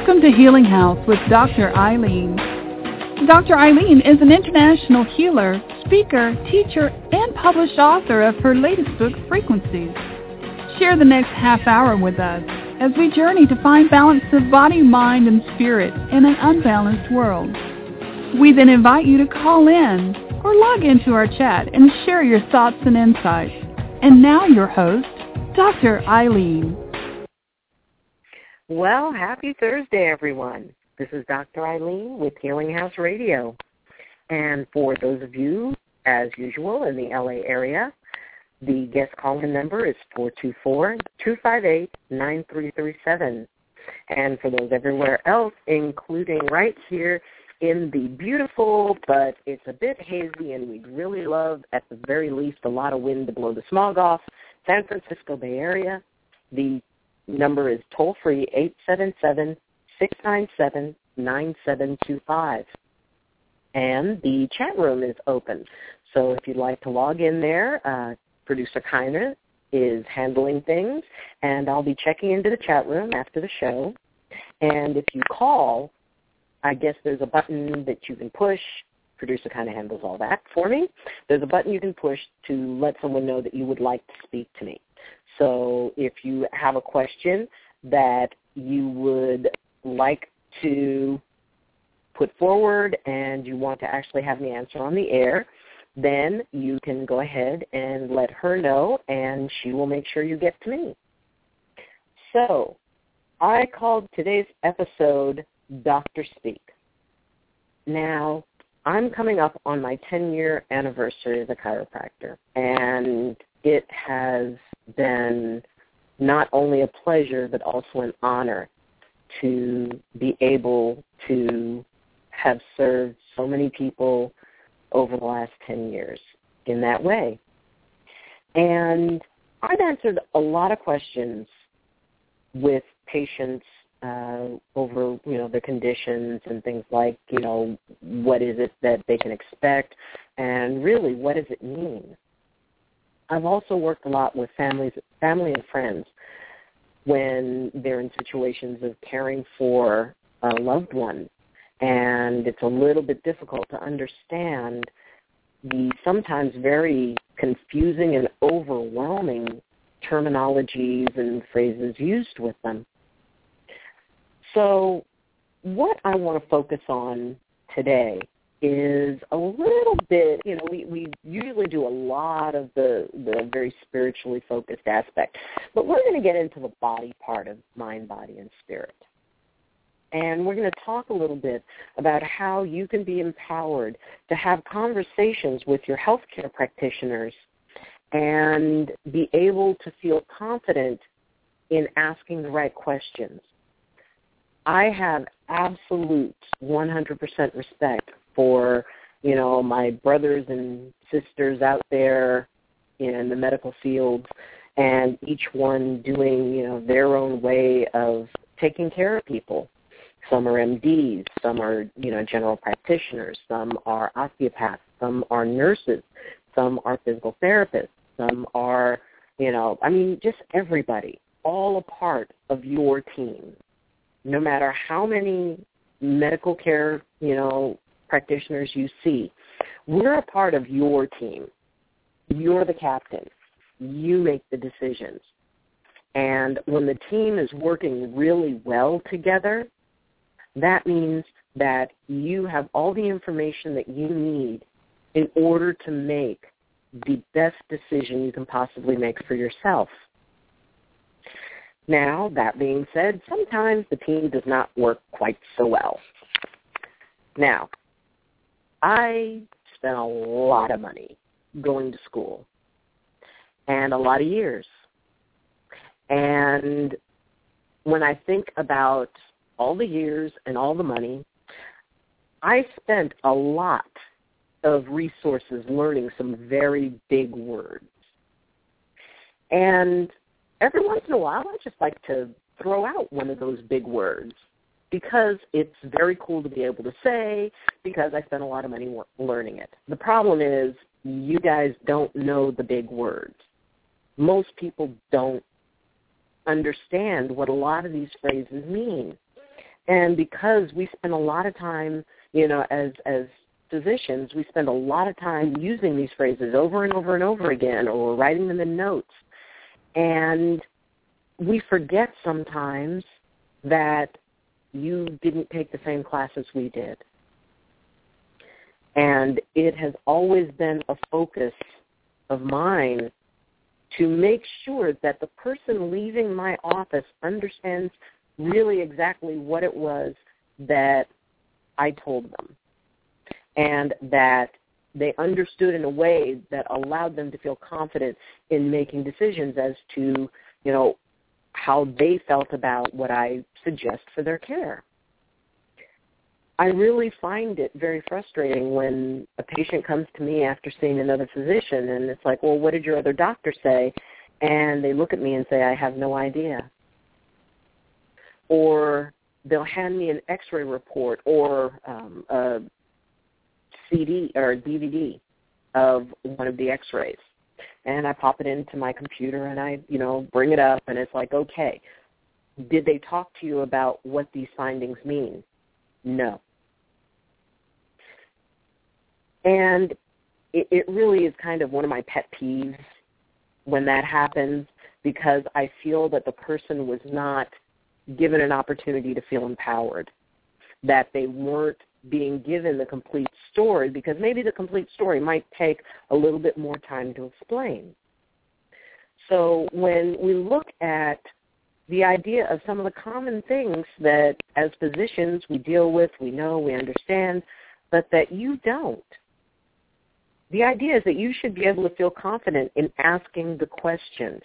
Welcome to Healing House with Dr. Eileen. Dr. Eileen is an international healer, speaker, teacher, and published author of her latest book, Frequencies. Share the next half hour with us as we journey to find balance of body, mind, and spirit in an unbalanced world. We then invite you to call in or log into our chat and share your thoughts and insights. And now your host, Dr. Eileen. Well, happy Thursday, everyone. This is Dr. Eileen with Healing House Radio. And for those of you, as usual, in the LA area, the guest call-in number is 424-258-9337. And for those everywhere else, including right here in the beautiful, but it's a bit hazy, and we'd really love, at the very least, a lot of wind to blow the smog off, San Francisco Bay Area, the number is toll-free 877-697-9725. And the chat room is open. So if you'd like to log in there, Producer Kiner is handling things, and I'll be checking into the chat room after the show. And if you call, I guess there's a button that you can push. Producer kind of handles all that for me. There's a button you can push to let someone know that you would like to speak to me. So if you have a question that you would like to put forward and you want to actually have me answer on the air, then you can go ahead and let her know, and she will make sure you get to me. So I called today's episode Dr. Speak. Now, I'm coming up on my 10-year anniversary as a chiropractor, and it has been not only a pleasure but also an honor to be able to have served so many people over the last 10 years in that way. And I've answered a lot of questions with patients over, their conditions and things like, what is it that they can expect, and really, what does it mean? I've also worked a lot with family and friends when they're in situations of caring for a loved one, and it's a little bit difficult to understand the sometimes very confusing and overwhelming terminologies and phrases used with them. So what I want to focus on today is a little bit, we usually do a lot of the very spiritually focused aspect, but we're going to get into the body part of mind, body, and spirit. And we're going to talk a little bit about how you can be empowered to have conversations with your healthcare practitioners and be able to feel confident in asking the right questions. I have absolute 100% respect for, my brothers and sisters out there in the medical field, and each one doing, their own way of taking care of people. Some are MDs, some are, general practitioners, some are osteopaths, some are nurses, some are physical therapists, some are, just everybody, all a part of your team. No matter how many medical care, practitioners you see, we're a part of your team. You're the captain. You make the decisions. And when the team is working really well together, that means that you have all the information that you need in order to make the best decision you can possibly make for yourself. Now, that being said, sometimes the team does not work quite so well. Now, I spent a lot of money going to school and a lot of years. And when I think about all the years and all the money, I spent a lot of resources learning some very big words. And every once in a while, I just like to throw out one of those big words because it's very cool to be able to say, because I spent a lot of money learning it. The problem is you guys don't know the big words. Most people don't understand what a lot of these phrases mean. And because we spend a lot of time, as physicians, we spend a lot of time using these phrases over and over and over again, or writing them in notes. And we forget sometimes that you didn't take the same class as we did. And it has always been a focus of mine to make sure that the person leaving my office understands really exactly what it was that I told them, and that they understood in a way that allowed them to feel confident in making decisions as to, how they felt about what I suggest for their care. I really find it very frustrating when a patient comes to me after seeing another physician and it's like, well, what did your other doctor say? And they look at me and say, I have no idea. Or they'll hand me an X-ray report or a CD or a DVD of one of the X-rays. And I pop it into my computer and I, bring it up, and it's like, okay, did they talk to you about what these findings mean? No. And it really is kind of one of my pet peeves when that happens, because I feel that the person was not given an opportunity to feel empowered, that they weren't being given the complete story, because maybe the complete story might take a little bit more time to explain. So when we look at the idea of some of the common things that as physicians we deal with, we know, we understand, but that you don't, the idea is that you should be able to feel confident in asking the questions.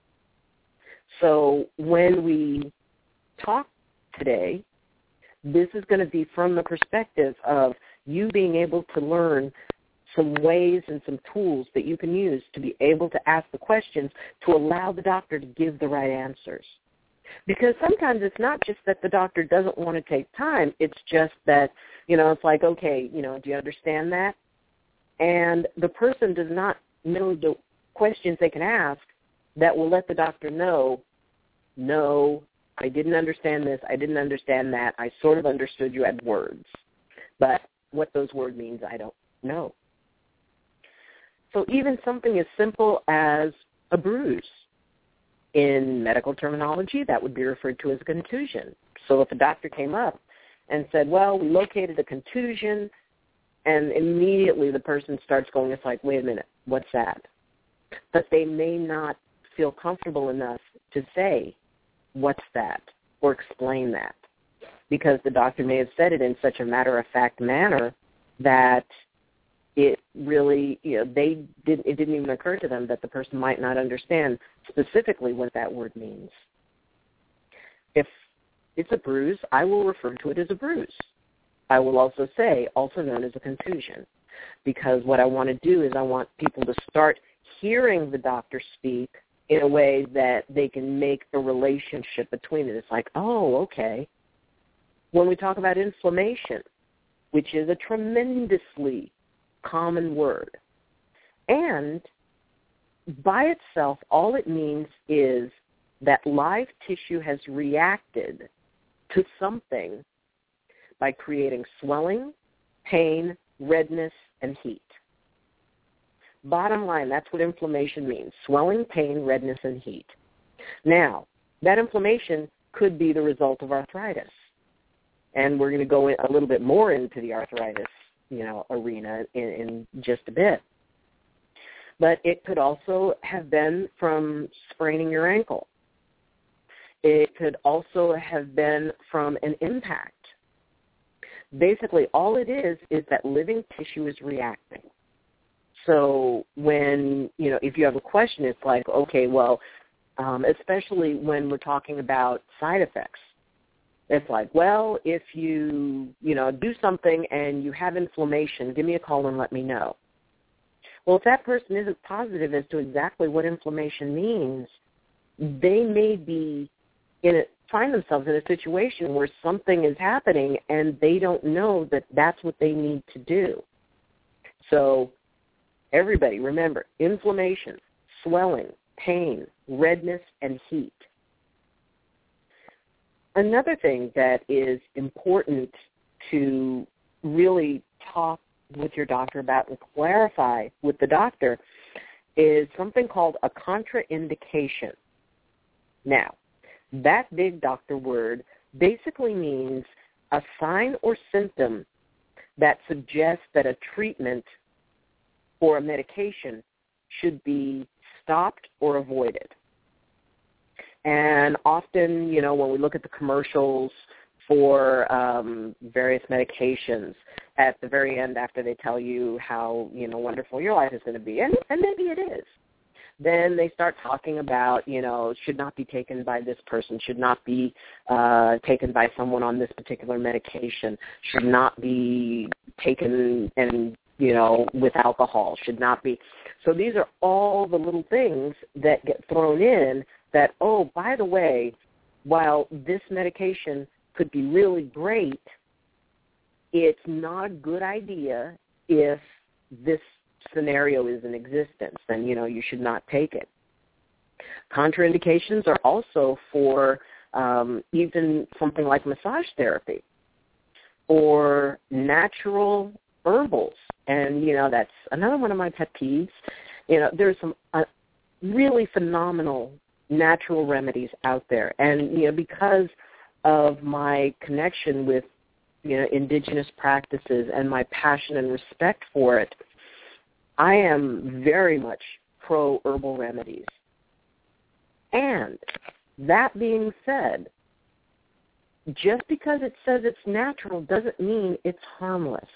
So when we talk today, this is going to be from the perspective of you being able to learn some ways and some tools that you can use to be able to ask the questions to allow the doctor to give the right answers. Because sometimes it's not just that the doctor doesn't want to take time, it's just that, it's like, okay, do you understand that? And the person does not know the questions they can ask that will let the doctor know, no, I didn't understand this, I didn't understand that, I sort of understood you had words. But what those words means, I don't know. So even something as simple as a bruise, in medical terminology, that would be referred to as a contusion. So if a doctor came up and said, well, we located a contusion, and immediately the person starts going, it's like, wait a minute, what's that? But they may not feel comfortable enough to say, what's that, or explain that, because the doctor may have said it in such a matter-of-fact manner that it really, it didn't even occur to them that the person might not understand specifically what that word means. If it's a bruise, I will refer to it as a bruise. I will also say, also known as a contusion, because what I want to do is I want people to start hearing the doctor speak in a way that they can make a relationship between it. It's like, oh, okay. When we talk about inflammation, which is a tremendously common word, and by itself, all it means is that live tissue has reacted to something by creating swelling, pain, redness, and heat. Bottom line, that's what inflammation means: swelling, pain, redness, and heat. Now, that inflammation could be the result of arthritis, and we're going to go a little bit more into the arthritis, arena in just a bit. But it could also have been from spraining your ankle. It could also have been from an impact. Basically, all it is that living tissue is reacting. So when, if you have a question, it's like, okay, well, especially when we're talking about side effects, it's like, well, if you, do something and you have inflammation, give me a call and let me know. Well, if that person isn't positive as to exactly what inflammation means, they may be find themselves in a situation where something is happening and they don't know that that's what they need to do. So everybody, remember, inflammation, swelling, pain, redness, and heat. Another thing that is important to really talk with your doctor about and clarify with the doctor is something called a contraindication. Now, that big doctor word basically means a sign or symptom that suggests that a treatment or a medication should be stopped or avoided. And often, when we look at the commercials for various medications, at the very end after they tell you how, wonderful your life is going to be, and maybe it is, then they start talking about, should not be taken by this person, should not be taken by someone on this particular medication, should not be taken with alcohol, should not be. So these are all the little things that get thrown in that, oh, by the way, while this medication could be really great, it's not a good idea if this scenario is in existence, then, you should not take it. Contraindications are also for even something like massage therapy or natural herbals. And, that's another one of my pet peeves. There's some really phenomenal natural remedies out there. And, because of my connection with, indigenous practices and my passion and respect for it, I am very much pro-herbal remedies. And that being said, just because it says it's natural doesn't mean it's harmless.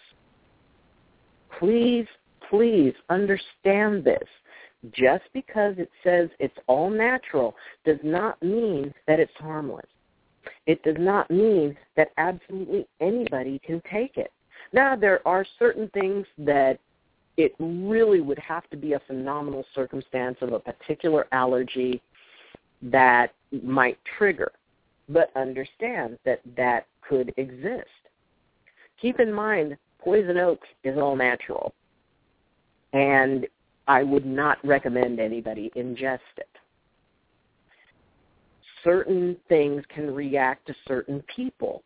Please, please understand this. Just because it says it's all natural does not mean that it's harmless. It does not mean that absolutely anybody can take it. Now, there are certain things that it really would have to be a phenomenal circumstance of a particular allergy that might trigger. But understand that that could exist. Keep in mind, poison oak is all natural. And I would not recommend anybody ingest it. Certain things can react to certain people.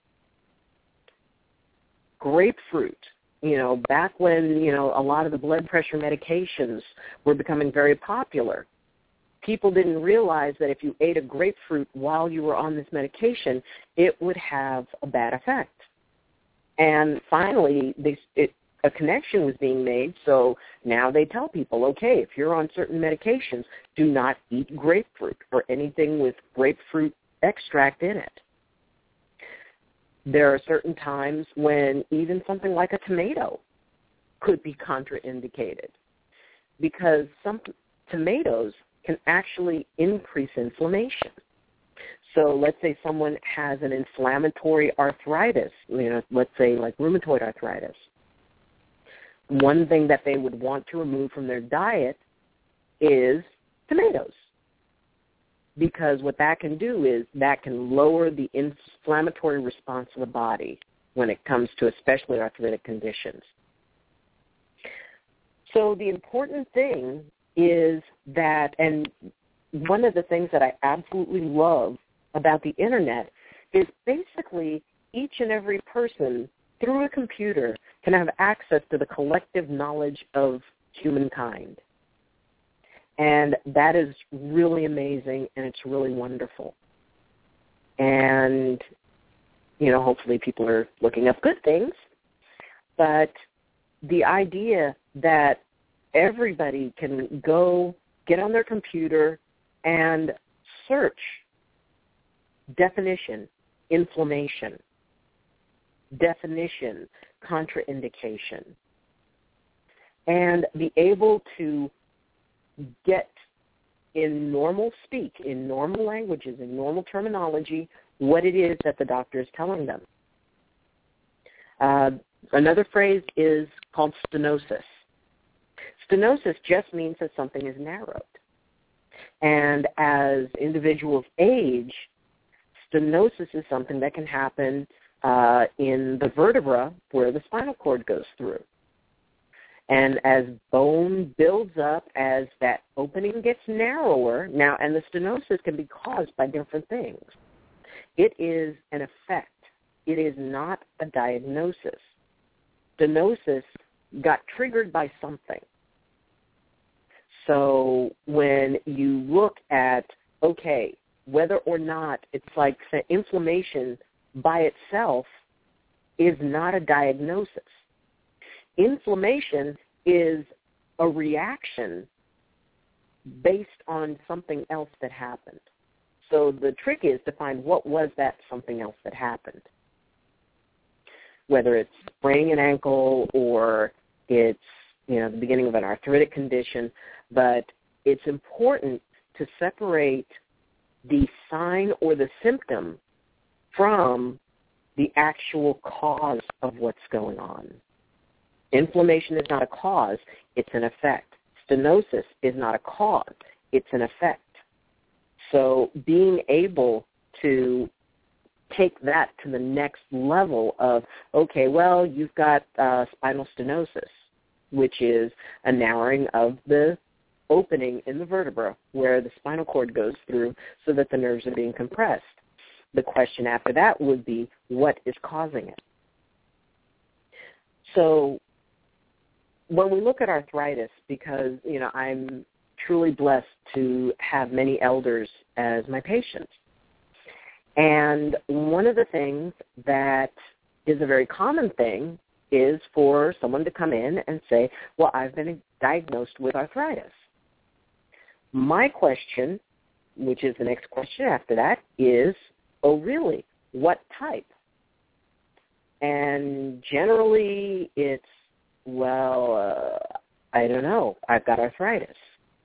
Grapefruit, back when, a lot of the blood pressure medications were becoming very popular, people didn't realize that if you ate a grapefruit while you were on this medication, it would have a bad effect. And finally, a connection was being made, so now they tell people, okay, if you're on certain medications, do not eat grapefruit or anything with grapefruit extract in it. There are certain times when even something like a tomato could be contraindicated because some tomatoes can actually increase inflammation. So let's say someone has an inflammatory arthritis, let's say like rheumatoid arthritis. One thing that they would want to remove from their diet is tomatoes, because what that can do is that can lower the inflammatory response of the body when it comes to especially arthritic conditions. So the important thing is that, and one of the things that I absolutely love about the Internet is basically each and every person through a computer can have access to the collective knowledge of humankind. And that is really amazing, and it's really wonderful. And, hopefully people are looking up good things. But the idea that everybody can go get on their computer and search definition, inflammation, definition, contraindication, and be able to get in normal speak, in normal languages, in normal terminology, what it is that the doctor is telling them. Another phrase is called stenosis. Stenosis just means that something is narrowed. And as individuals age, stenosis is something that can happen in the vertebra where the spinal cord goes through. And as bone builds up, as that opening gets narrower, now, and the stenosis can be caused by different things. It is an effect. It is not a diagnosis. Stenosis got triggered by something. So when you look at, okay, whether or not it's like inflammation by itself is not a diagnosis. Inflammation is a reaction based on something else that happened. So the trick is to find what was that something else that happened. Whether it's spraining an ankle or it's, the beginning of an arthritic condition, but it's important to separate the sign or the symptom from the actual cause of what's going on. Inflammation is not a cause, it's an effect. Stenosis is not a cause, it's an effect. So being able to take that to the next level of, okay, well, you've got spinal stenosis, which is a narrowing of the opening in the vertebra where the spinal cord goes through so that the nerves are being compressed. The question after that would be, what is causing it? So when we look at arthritis, because, I'm truly blessed to have many elders as my patients, and one of the things that is a very common thing is for someone to come in and say, well, I've been diagnosed with arthritis. My question, which is the next question after that, is, oh, really? What type? And generally it's, well, I don't know. I've got arthritis.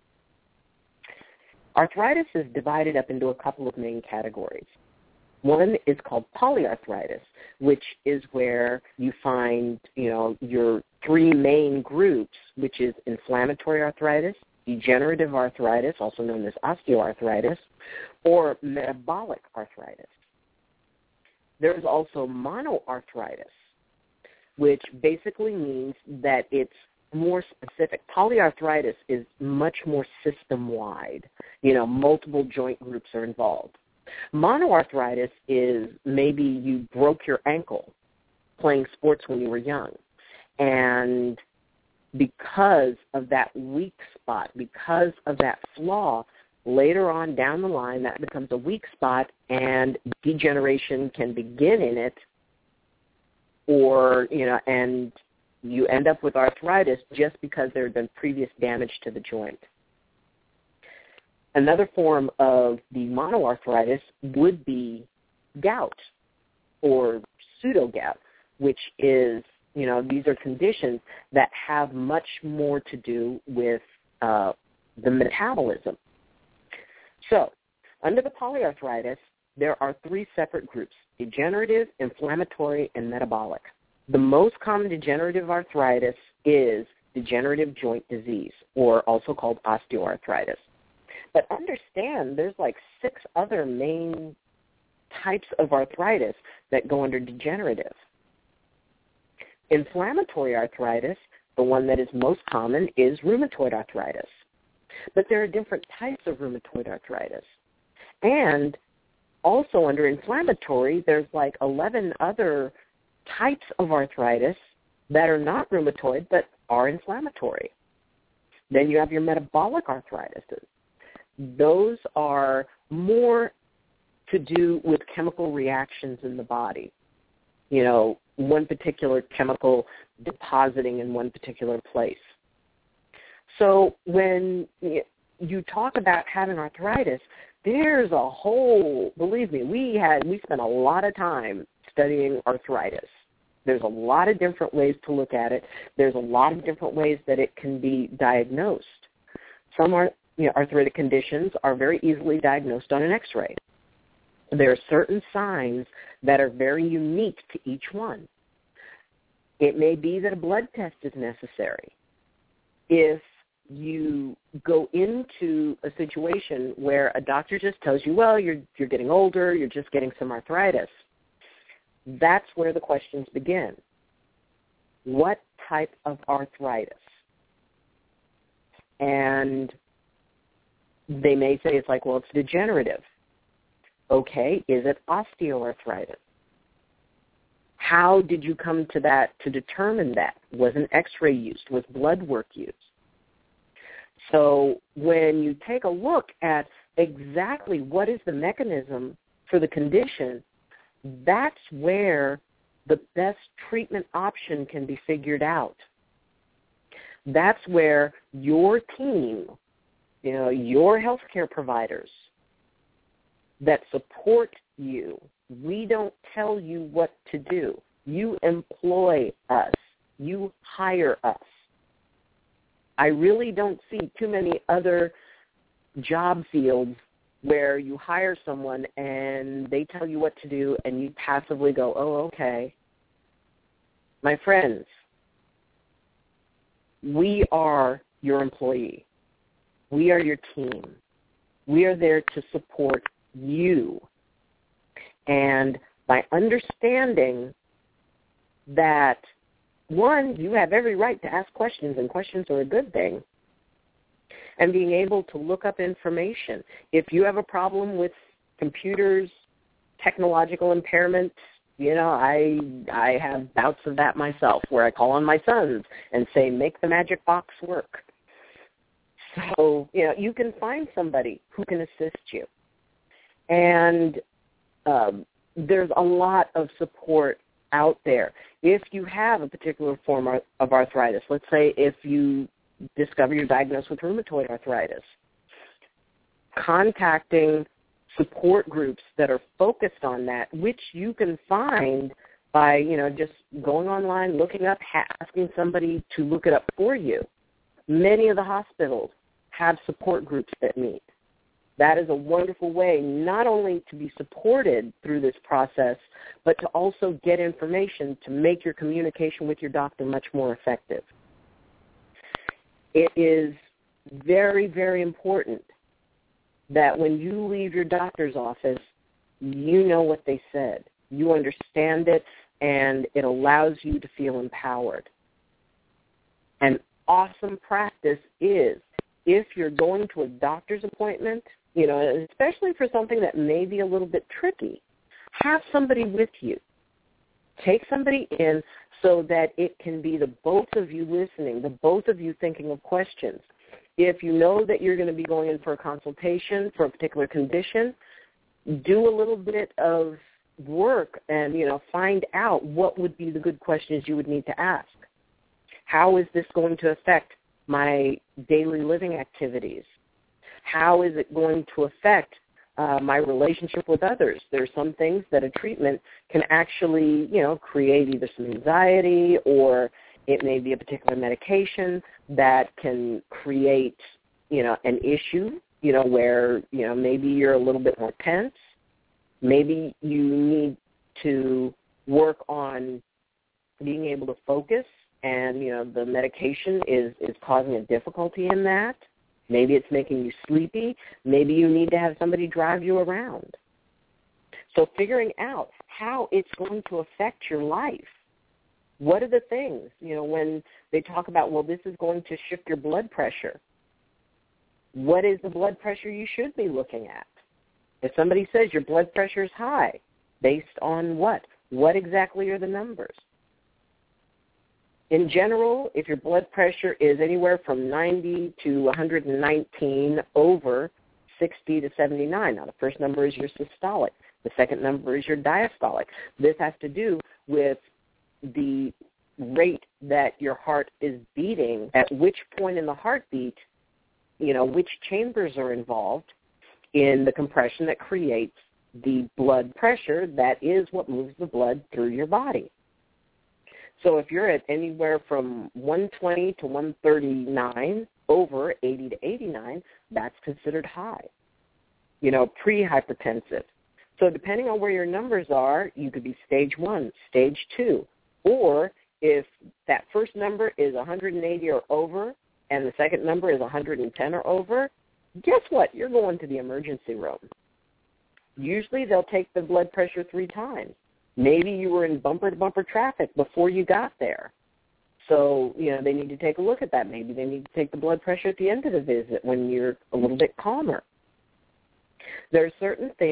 Arthritis is divided up into a couple of main categories. One is called polyarthritis, which is where you find, your three main groups, which is inflammatory arthritis, degenerative arthritis, also known as osteoarthritis, or metabolic arthritis. There's also monoarthritis, which basically means that it's more specific. Polyarthritis is much more system-wide. Multiple joint groups are involved. Monoarthritis is maybe you broke your ankle playing sports when you were young, and because of that weak spot, because of that flaw, later on down the line that becomes a weak spot and degeneration can begin in it, or, and you end up with arthritis just because there had been previous damage to the joint. Another form of the monoarthritis would be gout or pseudo-gout, which is, these are conditions that have much more to do with the metabolism. So, under the polyarthritis, there are three separate groups: degenerative, inflammatory, and metabolic. The most common degenerative arthritis is degenerative joint disease, or also called osteoarthritis. But understand there's like 6 other main types of arthritis that go under degenerative. Inflammatory arthritis, the one that is most common, is rheumatoid arthritis. But there are different types of rheumatoid arthritis. And also under inflammatory, there's like 11 other types of arthritis that are not rheumatoid but are inflammatory. Then you have your metabolic arthritis. Those are more to do with chemical reactions in the body. One particular chemical depositing in one particular place. So when you talk about having arthritis, there's a whole, believe me, we spent a lot of time studying arthritis. There's a lot of different ways to look at it. There's a lot of different ways that it can be diagnosed. Some arthritic conditions are very easily diagnosed on an X-ray. There are certain signs that are very unique to each one. It may be that a blood test is necessary. If you go into a situation where a doctor just tells you, well, you're getting older, you're just getting some arthritis, that's where the questions begin. What type of arthritis? And they may say it's like, well, it's degenerative. Okay, is it osteoarthritis? How did you come to that, to determine that? Was an x-ray used? Was blood work used? So when you take a look at exactly what is the mechanism for the condition, that's where the best treatment option can be figured out. That's where your team, your healthcare providers that support you, we don't tell you what to do. You employ us. You hire us. I really don't see too many other job fields where you hire someone and they tell you what to do and you passively go, oh, okay. My friends, we are your employee. We are your team. We are there to support you. And by understanding that, one, you have every right to ask questions, and questions are a good thing, and being able to look up information. If you have a problem with computers, technological impairments, I have bouts of that myself where I call on my sons and say, make the magic box work. So, you can find somebody who can assist you. And there's a lot of support out there. If you have a particular form of arthritis, let's say if you discover you're diagnosed with rheumatoid arthritis, contacting support groups that are focused on that, which you can find by, just going online, looking up, asking somebody to look it up for you. Many of the hospitals have support groups that meet. That is a wonderful way not only to be supported through this process, but to also get information to make your communication with your doctor much more effective. It is very, very important that when you leave your doctor's office, you know what they said. You understand it, and it allows you to feel empowered. An awesome practice is, if you're going to a doctor's appointment, especially for something that may be a little bit tricky, have somebody with you. Take somebody in so that it can be the both of you listening, the both of you thinking of questions. If you know that you're going to be going in for a consultation for a particular condition, do a little bit of work and, find out what would be the good questions you would need to ask. How is this going to affect my daily living activities? How is it going to affect my relationship with others? There are some things that a treatment can actually, create either some anxiety, or it may be a particular medication that can create, an issue, where, maybe you're a little bit more tense. Maybe you need to work on being able to focus, and, the medication is causing a difficulty in that. Maybe it's making you sleepy. Maybe you need to have somebody drive you around. So figuring out how it's going to affect your life. What are the things, when they talk about, well, this is going to shift your blood pressure. What is the blood pressure you should be looking at? If somebody says your blood pressure is high, based on what? What exactly are the numbers? In general, if your blood pressure is anywhere from 90 to 119 over 60 to 79, now the first number is your systolic. The second number is your diastolic. This has to do with the rate that your heart is beating, at which point in the heartbeat, which chambers are involved in the compression that creates the blood pressure that is what moves the blood through your body. So if you're at anywhere from 120 to 139 over 80 to 89, that's considered high, pre-hypertensive. So depending on where your numbers are, you could be stage 1, stage 2, or if that first number is 180 or over and the second number is 110 or over, guess what? You're going to the emergency room. Usually they'll take the blood pressure 3 times. Maybe you were in bumper-to-bumper traffic before you got there. So, they need to take a look at that. Maybe they need to take the blood pressure at the end of the visit when you're a little bit calmer. There are certain things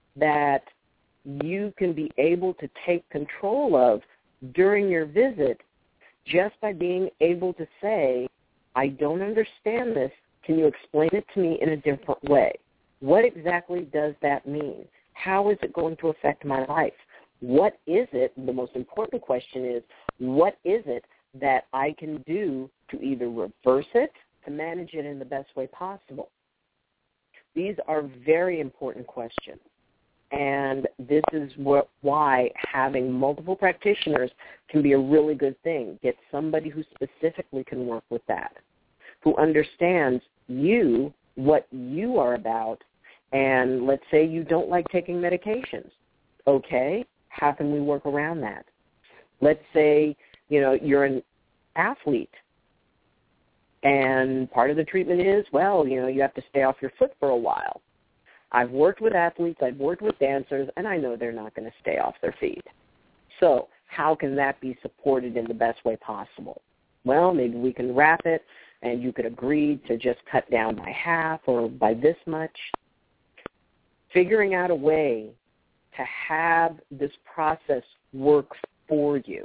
that you can be able to take control of during your visit just by being able to say, I don't understand this. Can you explain it to me in a different way? What exactly does that mean? How is it going to affect my life? What is it? The most important question is, what is it that I can do to either reverse it, to manage it in the best way possible? These are very important questions. And this is why having multiple practitioners can be a really good thing. Get somebody who specifically can work with that, who understands you, what you are about, and let's say you don't like taking medications. Okay, how can we work around that? Let's say, you're an athlete, and part of the treatment is, you have to stay off your foot for a while. I've worked with athletes, I've worked with dancers, and I know they're not going to stay off their feet. So how can that be supported in the best way possible? Well, maybe we can wrap it, and you could agree to just cut down by half or by this much. Figuring out a way to have this process work for you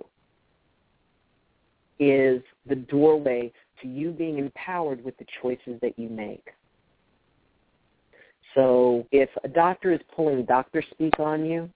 is the doorway to you being empowered with the choices that you make. So if a doctor is pulling doctor speak on you,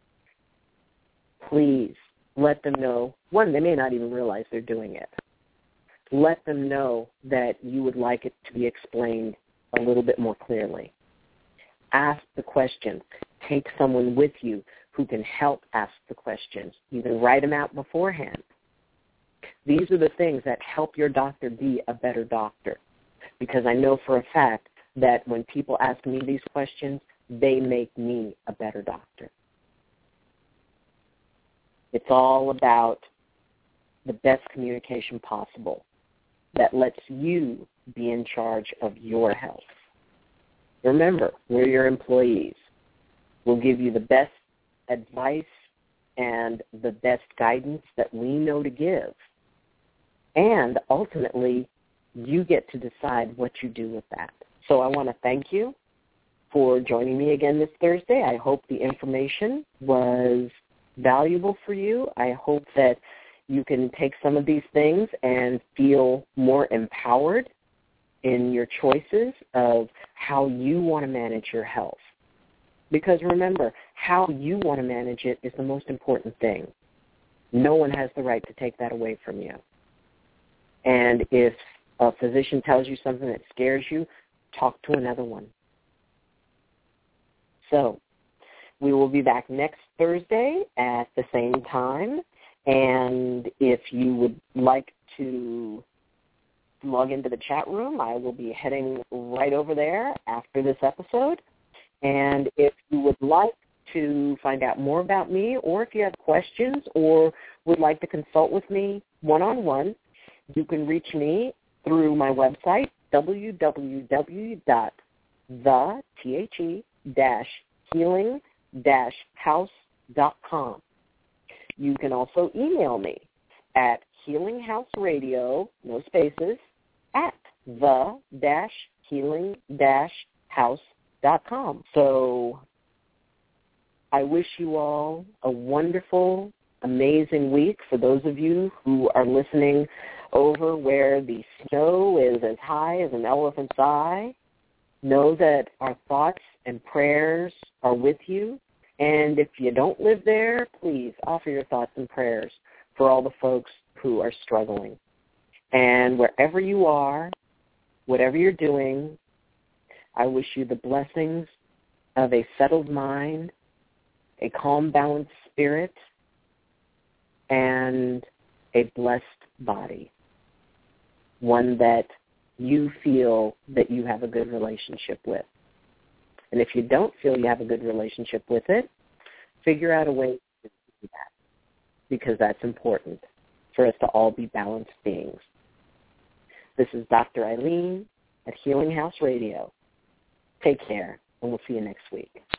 please let them know. One, they may not even realize they're doing it. Let them know that you would like it to be explained a little bit more clearly. Ask the questions. Take someone with you who can help ask the questions. You can write them out beforehand. These are the things that help your doctor be a better doctor, because I know for a fact that when people ask me these questions, they make me a better doctor. It's all about the best communication possible that lets you be in charge of your health. Remember, we're your employees. We'll give you the best advice and the best guidance that we know to give. And ultimately, you get to decide what you do with that. So I want to thank you for joining me again this Thursday. I hope the information was valuable for you. I hope that you can take some of these things and feel more empowered in your choices of how you want to manage your health. Because remember, how you want to manage it is the most important thing. No one has the right to take that away from you. And if a physician tells you something that scares you, talk to another one. So we will be back next Thursday at the same time. And if you would like to log into the chat room, I will be heading right over there after this episode. And if you would like to find out more about me, or if you have questions or would like to consult with me one-on-one, you can reach me through my website, www.the-healing-house.com. You can also email me at healinghouseradio, no spaces, at the-healing-house.com. So I wish you all a wonderful, amazing week. For those of you who are listening over where the snow is as high as an elephant's eye, know that our thoughts and prayers are with you. And if you don't live there, please offer your thoughts and prayers for all the folks who are struggling. And wherever you are, whatever you're doing, I wish you the blessings of a settled mind, a calm, balanced spirit, and a blessed body, one that you feel that you have a good relationship with. And if you don't feel you have a good relationship with it, figure out a way to do that, because that's important for us to all be balanced beings. This is Dr. Eileen at Healing House Radio. Take care, and we'll see you next week.